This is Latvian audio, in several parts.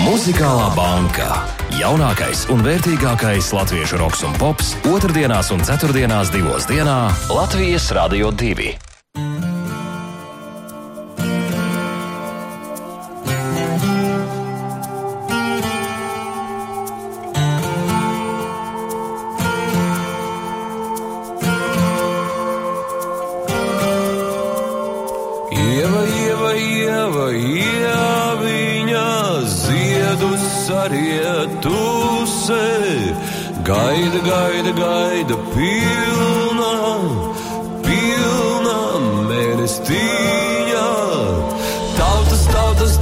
Muzikālā banka. Jaunākais un vērtīgākais latviešu roks un pops otrdienās un ceturtdienās 2 dienā Latvijas Radio 2. Gaida pilna mēnestīņa. Tautas,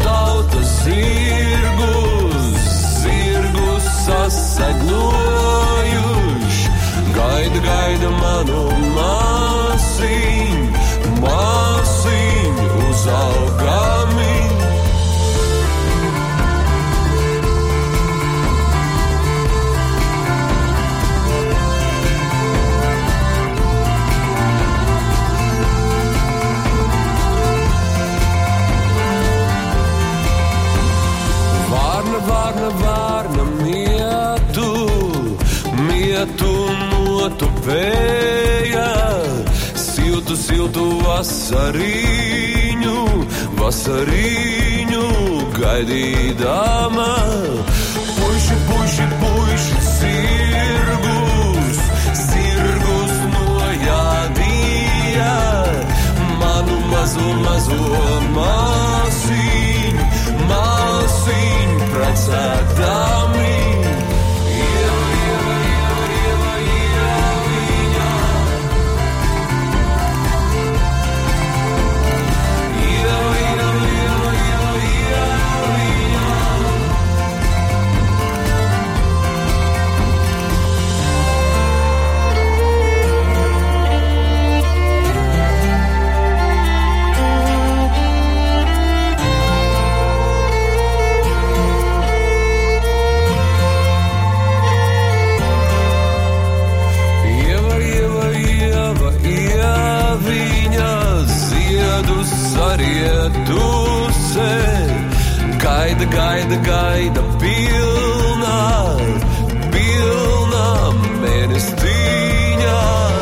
zirgus saseglojuši. Gaida manu māsiņu uzaugami. Vārna mietu notupēja, siltu vasariņu gaidīdama. Puiši, zirgus nojādīja, manu mazo māsiņu precēdami. Gaida pilna mēnestīņa.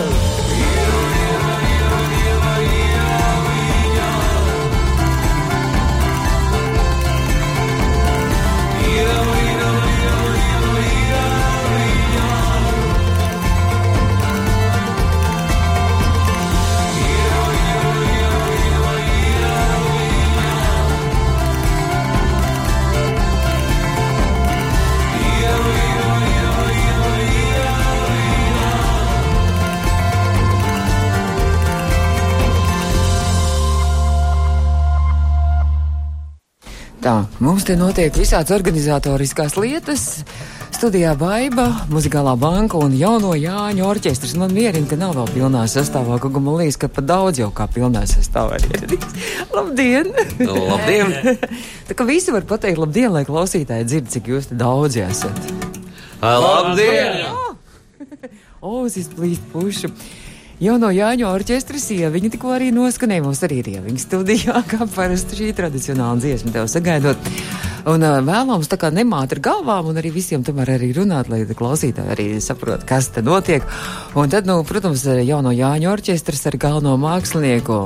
Tā, mums te notiek visāds organizatoriskās lietas. Studijā Baiba, Muzikālā banka un Jauno Jāņu orķestris. Man mierina, ka nav vēl pilnā sastāvā, ka man liekas, ka pat daudz jau kā pilnā sastāvā ir ieradīs. Labdien! Labdien! Tā kā visi var pateikt labdien, lai klausītāji dzird, cik jūs te daudzi esat. Labdien! Ozis plīst pušu. Jauno Jāņu orķestris Ieviņa tikko arī noskanēja. Mums arī ir Ieviņa studijā, kā parasti šī tradicionāla dziesma tev sagaidot. Un vēlams tā kā nemāt ar galvām un arī visiem tomēr arī runāt, lai klausītāji arī saprot, kas te notiek. Un tad, protams, Jauno Jāņu orķestris ar galveno mākslinieku,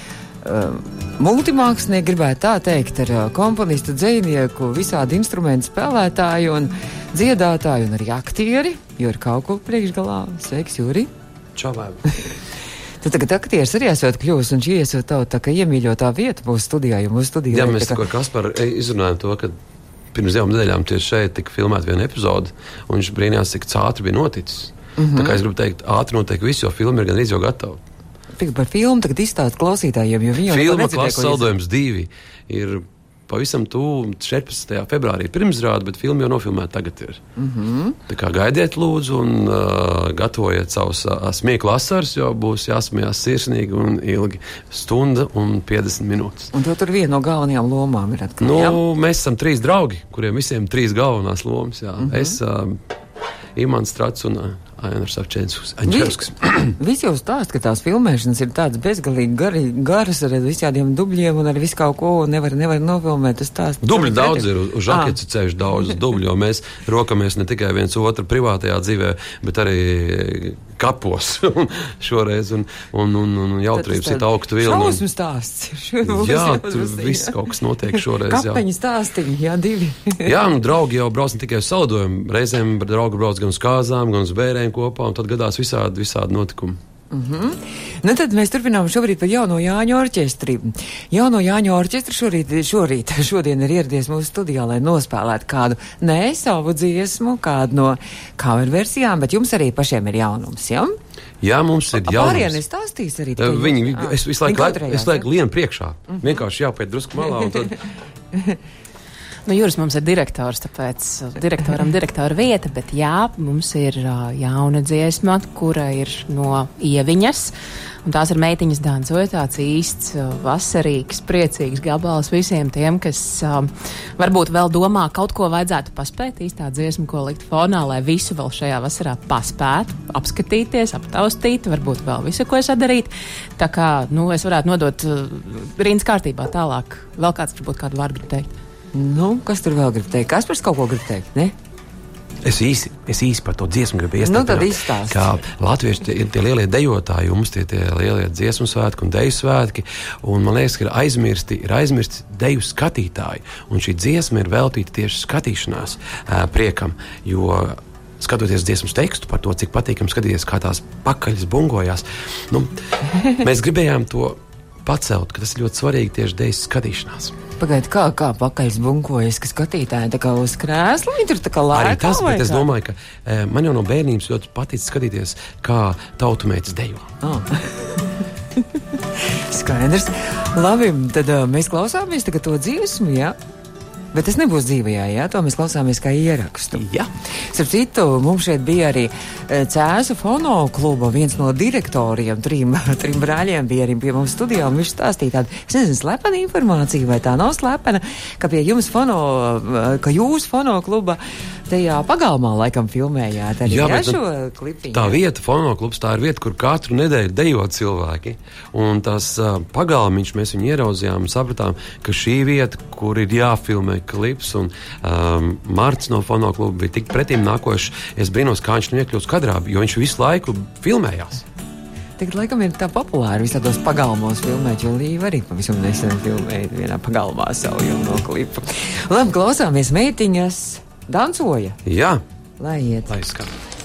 multimākslinieku, gribētu tā teikt, ar komponistu, dzejnieku, visādi instrumentu spēlētāju un dziedātāju un arī aktieri, Juri Kauku priekšgalā. Sveiks, Juri! Čau! Tu tagad aktieris arī esot kļūst, un šī esot tavu tā kā iemīļotā vieta mūsu studijā, jo mūsu studijā... Jā, mēs tikko ar Kasparu izrunājam to, ka pirms 2 nedēļām tieši šeit tika filmēta viena epizode, un viņš brīnījās, cik ātri bija noticis. Tā kā es gribu teikt, ātri notiek viss, jo filma ir gan jau gatava. Par filmu tagad izstāst klausītājiem, jo viņi... Filma Klases saldojums 2 ir pavisam tuvu 14. februārī pirmsrāde, bet filma jau nofilmēta tagad ir. Tā kā gaidiet lūdzu un gatavojiet savus smieklu asaras, jo būs jāsmējās sirsnīgi un ilgi. 1 un 50 minūtes. Un tur viena no galvenajām lomām ir atkal, jā? Mēs esam 3 draugi, kuriem visiem 3 galvenās lomas, jā. Es, Imants Strats un Ainars Avčēnskis. Visi jau stāst, ka tās filmēšanas ir tādas bezgalīgi garas ar visādiem dubļiem un ar visu kaut ko, un nevar nofilmēt. Dubļi daudz ir, uz žaketes ceļš daudz dubļi, jo mēs rokamies ne tikai viens otru privātajā dzīvē, bet arī kapos šoreiz, un jautrības ir augstu vilni. Šausmu stāsts. Jā, tur viss kaut kas notiek šoreiz. Kapeņu stāstiņi, jā, 2. Jā, draugi jau brauc ne tikai uz salidojumu, reizēm draugi brauc gan uz kāzām, gan uz bērēm kopā, un tad gadās visādi notikumi. Nu tad mēs turpinām šobrīd par Jauno Jāņu orķestri. Jauno Jāņu orķestri šodien ir ieradies mūsu studijā, lai nospēlētu kādu savu dziesmu, kādu no cover versijām, bet jums arī pašiem ir jaunums, ja? Jā, mums ir jaunums. Pārējie stāstīs arī. Es visu laiku lienu priekšā. Vienkārši jāpēc drusku malā, un tad... Nu, Juris mums ir direktors, tāpēc direktoram direktora vieta, bet jā, mums ir jauna dziesma, kura ir no Ieviņas, un tās ir Meitiņas dancoja, tāds īsts, vasarīgs, priecīgs gabals visiem tiem, kas varbūt vēl domā, kaut ko vajadzētu paspēt, īstā dziesma, ko likt fonā, lai visu vēl šajā vasarā paspētu, apskatīties, aptaustīt, varbūt vēl visu, ko sadarīt. Tā kā, es varētu nodot rindas kārtībā tālāk. Vēl kāds varbūt kādu vārdu grib teikt. Nu, kas tur vēl grib teikt? Kaspars kaut ko grib teikt, ne? Es īsi par to dziesmu gribu iestāstīt. Nu, tad izstāst. Kā latvieši ir tie lielie dejotāji, jums tie lielie dziesmu svētki un deju svētki, un man liekas, ka ir aizmirsti deju skatītāji, un šī dziesma ir veltīta tieši skatīšanās priekam, jo skatoties dziesmas tekstu par to, cik patīkam skatīties, kā tās pakaļas bungojās, mēs gribējām to pacelt, ka tas ir ļoti svarīgi tieši dejas skatīšanās. Pagaid, kā pakaļs bunkojas, ka skatītāji tā kā uz krēslu, viņi tur tā kā lēkā? Arī tas, bet es domāju, ka man jau no bērnības ļoti patīk skatīties, kā tautumētas dejo. Skaidrs. Labi, tad mēs klausāmies tagad to dziesmu, jā? Bet tas nebūs dzīvajā, jā? To mēs klausāmies kā ierakstu. Jā. Starp citu, mums šeit bija arī Cēsu fono kluba, viens no direktoriem, trim brāļiem bija arī pie mums studijā, un viņš stāstīja tādu, es nezinu, slepena informāciju, vai tā nav slepena, ka pie jums ka jūs fono kluba tajā pagalmā laikam filmējāt arī šo klipiņu. Tā vieta, fono klubs, tā ir vieta, kur katru nedēļu dejo cilvēki, un tās pagalmiņš, mēs viņu ieraudzījām un sapratām, ka šī vieta, kur ir jāfilmē klips, un Marts no fono kluba bija tik pretīm nākošs, es brīnos, kā viņš neiekļūst kadrā, jo viņš visu laiku filmējās. Tagad laikam ir tā populāri visādos pagalmos filmēt, jo Līva arī pavisam nesen filmēja vienā pagalmā savu jauno klipu. Labi, klausāmies, Meitiņas dancoja. Jā. Lai iet. Lai skan.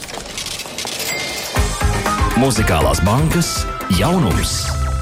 Muzikālās bankas jaunums.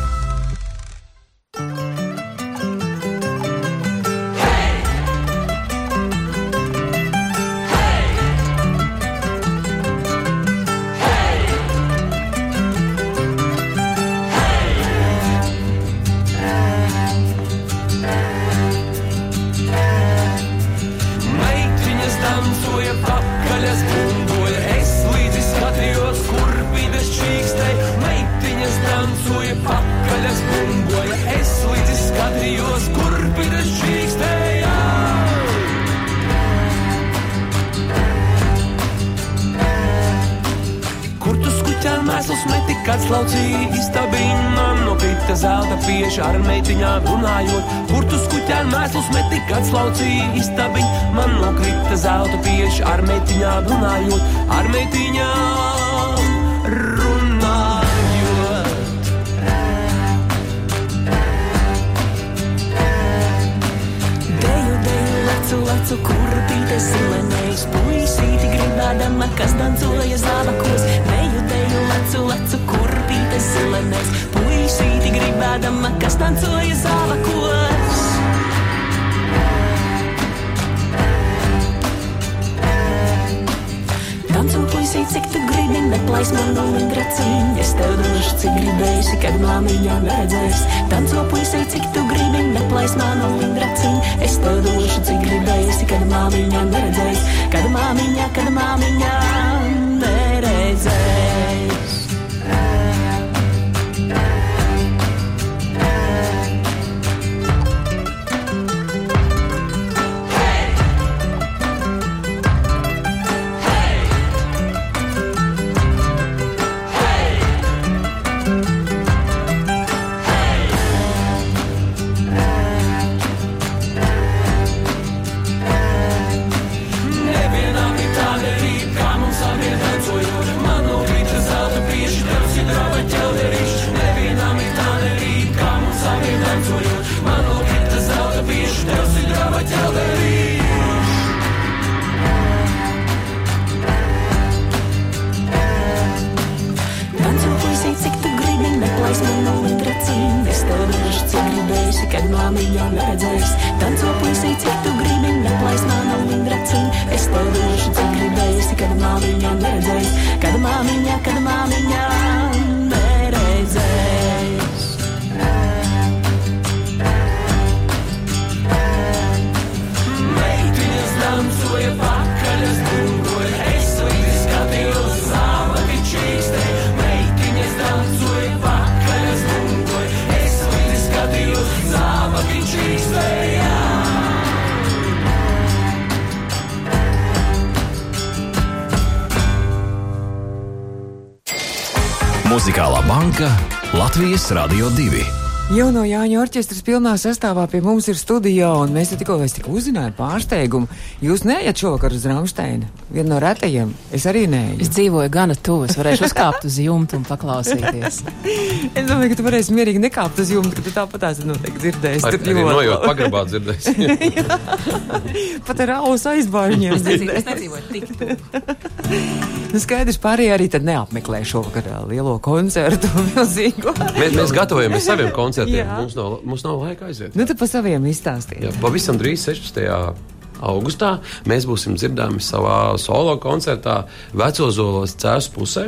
Ar meitiņām runājot, kur tu skuķēn mēslus meti, kad slaucīja istabiņ. Man nokrita zelta pieši ar meitiņām runājot, ar meitiņām runājot. Deju, lecu, kurpīte silenējs, puisīti gribēdama, kas dancoja zābakos. Deju, lecu, kurpīte silenējs, puisīti gribēdama, kas dancoja zābakos. Danco, puisīt, cik tu gribi, neplais man no lindraciņ. Es tev došu, cik gribēsi, kad māmiņā neredzēs. Danco, puisīt, cik tu gribi, neplais man no lindraciņ. Es tev došu, cik gribēsi, kad māmiņā neredzēs. Kad māmiņā neredzēs. Muzikālā banka Latvijas Radio 2. Jauno Jāņu orķestras pilnā sastāvā pie mums ir studijā, un mēs tikko uzzinājām pārsteigumu. Jūs neejat šovakar uz Ramsteina? Viena no retajiem. Es arī neeju. Es dzīvoju gana tuvu, es varēšu uzkāpt uz jumtu un paklausīties. Es domāju, ka tu varēsi mierīgi nekāpt uz jumtu, ka tu tāpat esi noteikti dzirdējis. Arī nojūt pagrabā dzirdējis. Pat ar ausu aizbāžņiem. Es nedzīvoju tik tuvu. Nu, skaidrs, pārējie arī tad neapmeklē šovakar lielo koncertu milzīgo. Mēs gatavojamies saviem koncertiem. Jā. Mums nav laika aiziet. Nu, tad pa saviem izstāstīt. Jā, pavisam drīz 16. augustā mēs būsim dzirdāmi savā solo koncertā Vecozolos Cēsu pusē.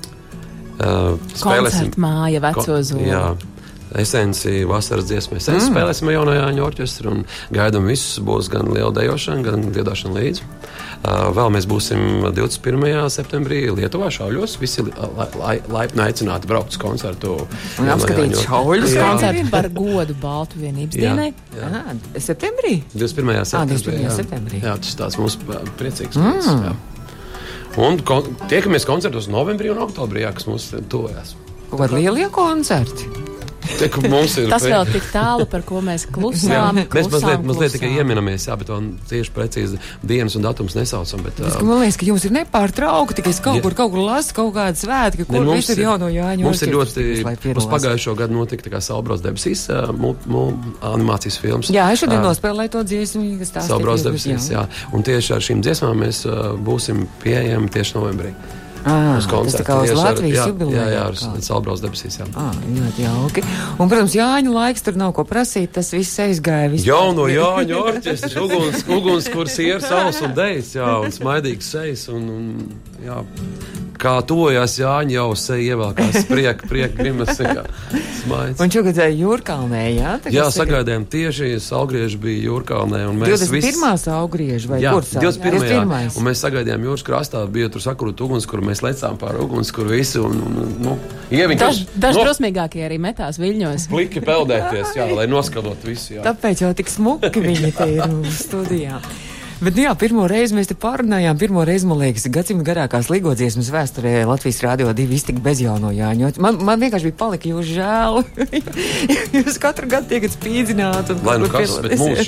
Koncerta māja Vecozola. Jā. Esenci vasaras dziesmēs. Spēlēsim Jauno Jāņu orķestru un gaidām visus. Būs gan liela dejošana, gan dziedāšana līdzi. Vēl mēs būsim 21. septembrī Lietuvā Šauļos. Visi laipni aicināti braukt uz koncertu. Un apskatīt Šauļus. Koncertu par godu Baltu vienības dienai. Jā. Septembrī? 21. septembrī. 21. septembrī. Jā, tas tāds mums priecīgs. Jā. Un tiekamies koncertos novembrī un oktobrī, kas mums tuvojās. Var lielie koncerti? Tas vēl tik tālu, par ko mēs klusām. Mēs mazliet tikai ieminamies, bet tieši precīzi dienas un datums nesaucam. Bet, man liekas, ka jums ir nepārtraukti, ka es kaut kur lasu kaut kādu svētku, kur viss ir Jauno Jāņu orķestris. Mums ir ļoti, mums pagājušo gadu notika tā kā Saulbrauc debesīs animācijas films. Jā, es šodien nospēlēju to dziesmu, kas tās Saulbrauc debesīs, jā. Un tieši ar šīm dziesmām mēs būsim pieejami tieši novembrī. Uz koncertu. Tas tā kā uz Latvijas jubileju. Jā, ar Saulbrauc debesīs, jā. Ļoti jauki. Un, protams, Jāņu laiks tur nav ko prasīt, tas viss aizgāja. Jauno Jāņu orķestris, ugunskurs, ier, saules un dejas, jā, un smaidīgs sejas, un jā. Kā tojās Jāņi jau seja ievēlkās prieka grimas, smaids. Un šogad Jūrkalnē, jā? Jā, sagaidējām tieši, Saulgrieži bija Jūrkalnē. 21. Saulgrieži vai kur? Jā, 21. Un mēs sagaidījām jūras krastā, bija tur sakurut ugunskuru, mēs lecām pār ugunskuru visi, un ieviņi. Daži drosmīgākie arī metās viļņos. Pliki peldēties, jā, lai noskadot visu, jā. Tāpēc jau tik smuki viņi te ir studijā. Bet, jā, pirmo reizi mēs te pārunājām, man liekas, gadsimta garākās līgodziesmas vēsturē Latvijas Radio 2 iztika bez Jauno Jāņu. Man vienkārši bija palika jūs žēl. Jūs katru gadu tiekat spīdzināti. Lai nu kas, bet mūs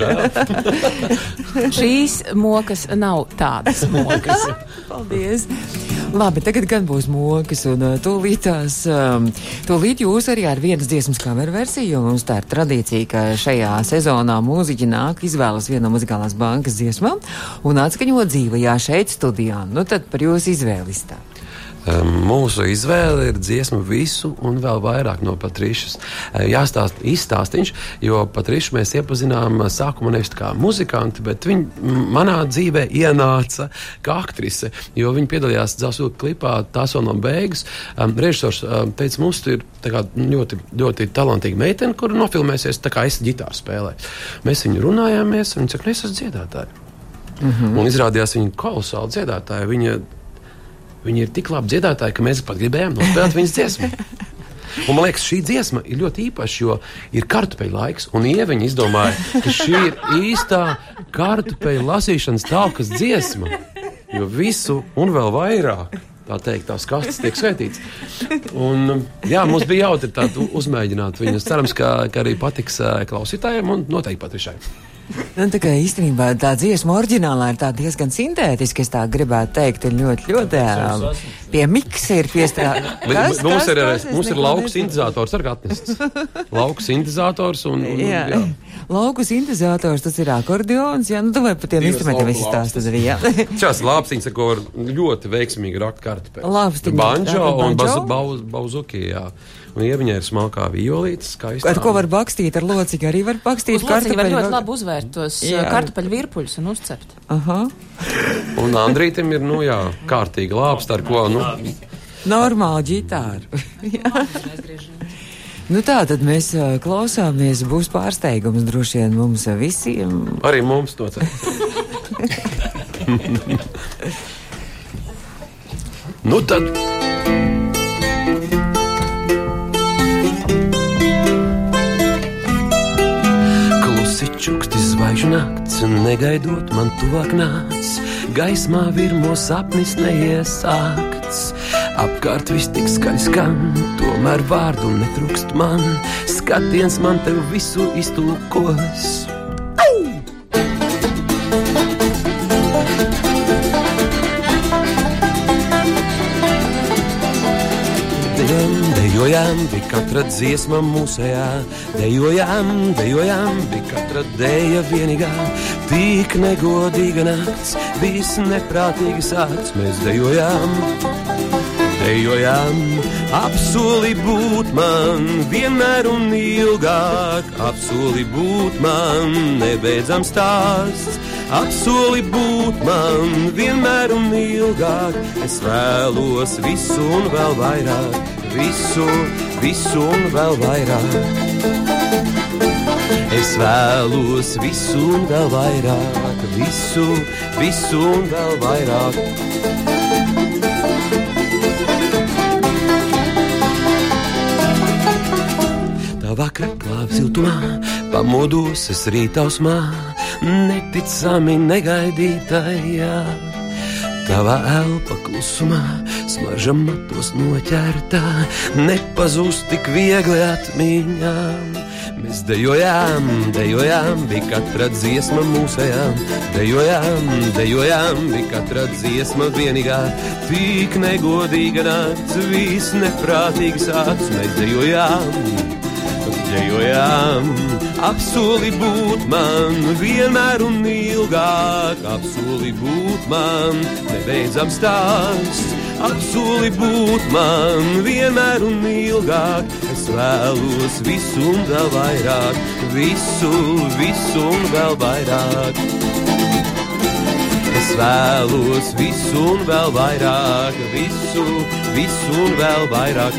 žēl. Šīs mokas nav tādas mokas. Paldies. Labi, tagad gan būs mokas, un tūlīt jūs arī ar vienas dziesmas cover versiju, jo mums tā ir tradīcija, ka šajā sezonā mūziķi nāk izvēlas vienu no Muzikālās bankas dziesmām un atskaņot dzīvajā šeit studijā. Nu tad par jūsu izvēli tā. Mūsu izvēle ir dziesma Visu un vēl vairāk no Patrišas. Izstāstiņš, jo Patrišu mēs iepazinām sākumā nevis kā muzikanti, bet viņa manā dzīvē ienāca kā aktrise, jo viņa piedalījās Dzausilka klipā Tās vēl nav beigas. Režisors teica, mums ir tā kā ļoti, ļoti talantīga meitene, kura nofilmēsies tā kā es ģitāru spēlēju. Mēs viņu runājāmies, un viņa saka, es esmu dziedātāja. Un izrādījās viņa kolosāli dziedātāja. Viņa ir tik labi dziedātāja, ka mēs pat gribējām nospēlēt viņas dziesmu. Un man liekas, šī dziesma ir ļoti īpaša, jo ir kartupeļu laiks, un Ieviņa izdomāja, ka šī ir īstā kartupeļu lasīšanas talkas dziesma, jo visu un vēl vairāk, tā teikt, tās kastes tiek skaitīts. Un, jā, mums bija jautri tādu uzmēģināt viņus. Cerams, ka arī patiks klausītājiem un noteikti Patrišai. Nu, tā kā īstenībā tā dziesma oriģinālā ir tā diezgan sintētiska, es tā gribētu teikt, ir ļoti pie miksa ir piestrādāt. Mums ir lauku sintezators ar atnests. Lauku sintezators un jā. Lauku sintezators, tas ir akordeons, jā, nu tu vai par tiem instrumentiem visi stāst tad arī, jā. Šās lāpstiņas, ar ko var ļoti veiksmīgi rakt kartupēs. Lāpstiņas. Banjo un bauzuki, jā. Un Ieviņai ir smalkā violītes, skaistā. Ar ko var bakstīt? Ar lociņu arī var bakstīt kartupeļu. Uz lociņu var ļoti labi uzvērt tos kartupeļu virpuļus un uzcept. Aha. Un Andrītim ir, kārtīga lāpsta, ar ko, normāla ģitāra. Tā tad mēs klausāmies, būs pārsteigums droši vien mums visiem. Arī mums to cer. Tad... Čuksti zvaigžņu nakts, negaidot man tuvāk nāc, gaismā virmo sapnis neiesākts. Apkārt viss tik skaļi skan, tomēr vārdu netrūkst man. Skatiens man tev visu iztulkos. Dejojām, bija katra dziesma mūsējā. Dejojām, bija katra dēja vienīgā. Tik negodīga nakts, viss neprātīgas acs. Mēs dejojām, apsoli būt man vienmēr un ilgāk. Apsoli būt man nebeidzams stāsts. Apsoli būt man vienmēr un ilgāk. Es vēlos visu un vēl vairāk. Visu un vēl vairāk. Es vēlos visu un vēl vairāk. Visu un vēl vairāk. Tavā kreklā siltumā pamodos es rītausmā, neticami negaidītajā. Tavā elpa klusumā, smarža matos noķertā, nepazūst tik viegli atmiņām. Mēs dejojām, bija katra dziesma mūsējām. Dejojām, bija katra dziesma vienīgā. Tik negodīga nakts, viss neprātīgs acs. Mēs dejojām, apsoli būt man vienmēr un ilgāk. Apsoli būt man nebeidzams stāsts. Apsoli būt man vienmēr un ilgāk. Es vēlos visu un vēl vairāk. Visu un vēl vairāk. Es vēlos visu un vēl vairāk. Visu un vēl vairāk.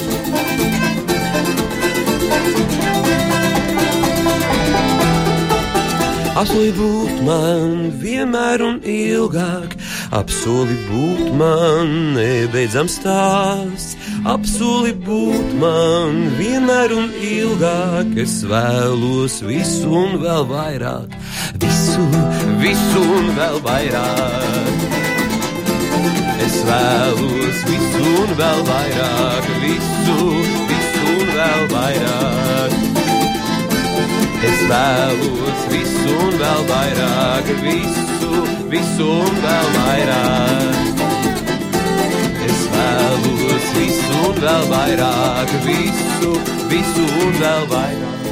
Apsoli būt man vienmēr un ilgāk. Apsoli būt man nebeidzams stāsts. Apsoli būt man vienmēr un ilgāk. Es vēlos visu un vēl vairāk. Visu un vēl vairāk. Es vēlos visu un vēl vairāk. Visu un vēl vairāk. Es vēlos visu un vēl vairāk. Visu un vēl vairāk. Es vēlos visu un vēl vairāk. Visu un vēl vairāk.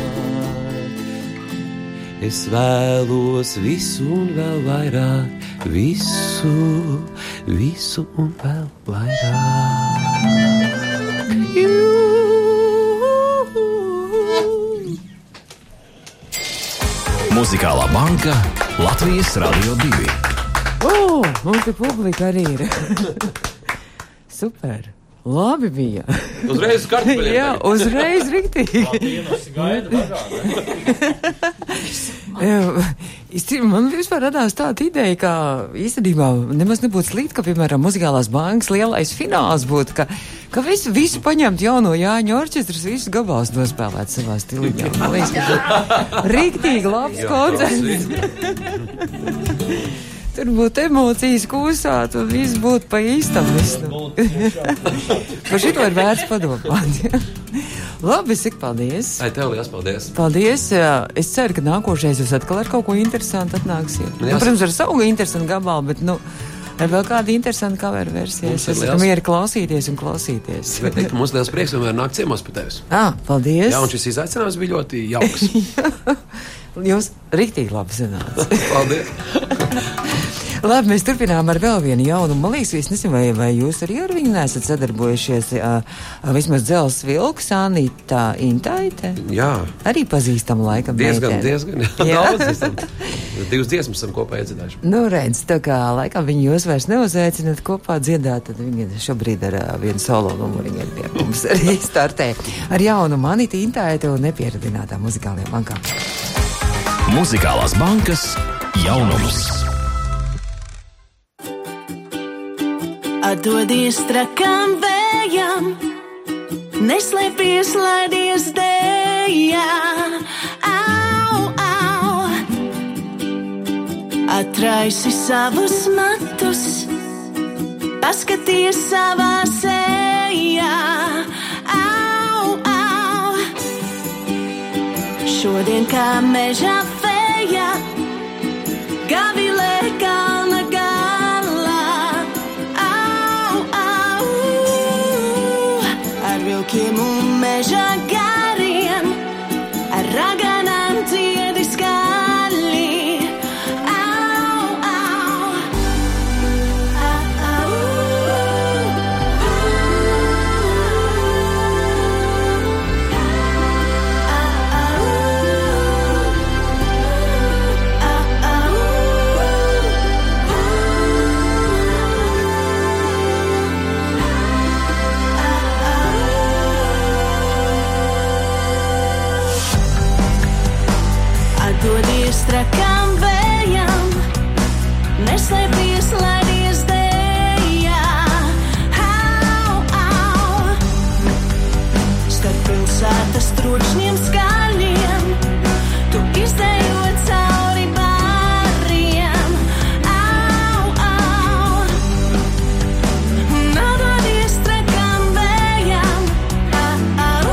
Es vēlos visu un vēl vairāk. Visu un vēl vairāk. Muzikālā banka Latvijas Radio 2. Mums te publika arī ir. Super. Labi bija. Uzreiz kartupeļiem. Jā, uzreiz riktīgi. Man vispār radās tāda ideja, ka īstenībā nemaz nebūtu slikti, ka, piemēram, Muzikālās bankas lielais fināls būtu, ka visu paņemt jauno Jāņu orķestras, visus gabals nospēlēt savā stiliņā. Man liekas, ka riktīgi labs koncerts. Tur būtu emocijas kūsāt un viss būtu pa īstam. Par šito ir vērts padomāt. Labi, es saku paldies. Tev liels paldies. Paldies. Es ceru, ka nākošais jūs atkal ar kaut ko interesantu atnāksiet. Protams, ar savu interesantu gabalu, bet, ar vēl kādu interesantu cover versiju. Es esmu mieri klausīties un klausīties. Mums liels prieks vienmēr nāk ciemos pie tevis. Paldies. Jā, un šis izaicinājums bija ļoti jauks. Jūs riktīgi labi zināt. Paldies. Labi, mēs turpinām ar vēl vienu jaunu. Man liekas, es nezinu, vai jūs arī ar viņu nesat sadarbojušies. Vismaz Dzels Vilks, Anita Intaite. Jā. Arī pazīstam laikam. Diezgan. Daudz esam. 2 dziesmas esam kopā iedziedājuši. Redz, tā kā laikam viņi jūs vairs neuzaicināt kopā dziedāt, tad viņi šobrīd ar vienu solo numuriņu pie mums arī startē. Ar jaunu Anita Intaite un nepieradinātā muzikālajā bankā. Muzikālās bankas jaunums. Atdodies trakām vējām, neslēpies, laidies dējā. Au, au. Atraisi savus matus, paskaties savā sejā. Au, au. Šodien kā mežā feja, gavilē kalna galā. Au, au. Ar vilkiem un mežā gariem, ar raganām dziedi skaļi. Au, au. Au, Dodies trakām vējām, neslēpies, laidies dējā. Au, au. Starp pilsētas trokšņiem skaļiem, tu izdejot cauri bāriem. Au, au. Nadodies trakām vējām. Au,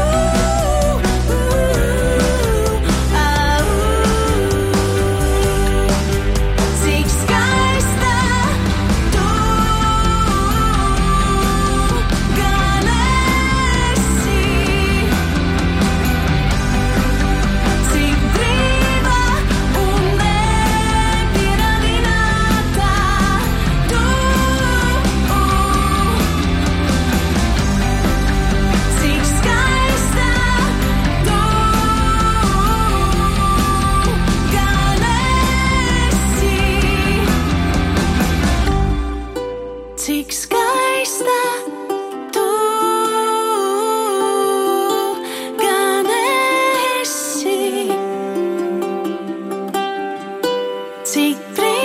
cik skaista tu gan esi, cik brīva un nepieradināta tu, cik skaista tu gan esi. Cik skaista tu gan esi, cik brīva